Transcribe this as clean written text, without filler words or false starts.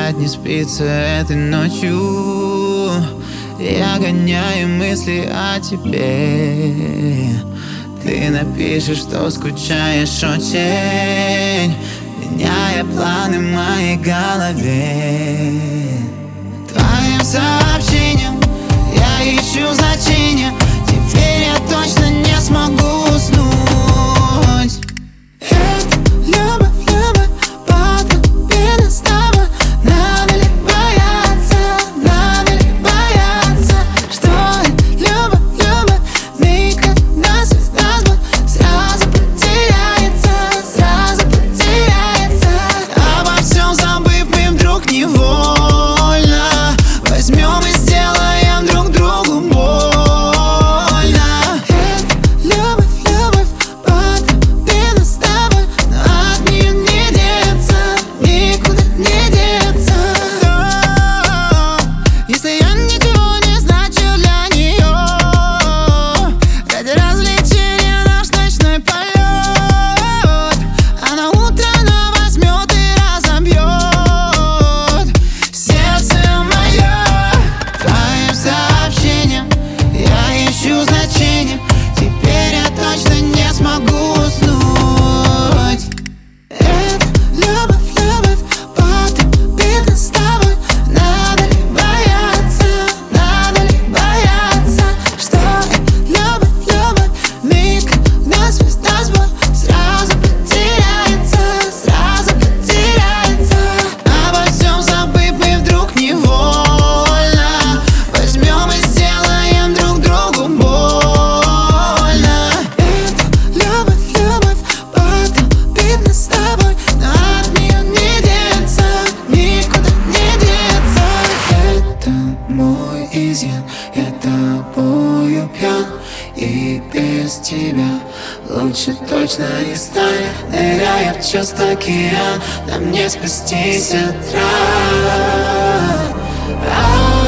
спать не спится этой ночью. Я гоняю мысли о тебе. Ты напишешь, что скучаешь очень, меняя планы в моей голове. Твоим сообщением я ищу значение. Теперь я точно не смогу уснуть. Это любовь, любовь, потопена с тобой. Надо ли бояться, что это любовь, любовь. Миг, когда звезда сбой сразу потеряется. Обо всем забыв, мы вдруг невольно возьмем и сделаем друг другу больно. Это любовь, любовь, потопена с тобой. Но от нее не деться, никуда не деться. Если я ничего не значу для нее, ради развлечения наш ночной полет, а на утро она возьмет и разобьет сердце мое. Твоим сообщением я ищу значение. Теперь я точно не смогу уснуть. Это любовь, любовь, потопена с тобой. Надо ли бояться, что это любовь, любовь. Миг, когда звезда сбой сразу потеряется. Обо всем забыв, мы вдруг невольно возьмем и сделаем друг другу больно. Это любовь, любовь, потопена с тобой. Но от нее не деться, никуда не деться. Это мой изъян, я тобою пьян, и без тебя лучше точно не станет. Ныряя в чувств океан, нам не спастись от ран.